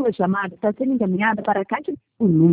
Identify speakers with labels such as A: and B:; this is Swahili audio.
A: sua chamada está sendo encaminhada para a caixa. O número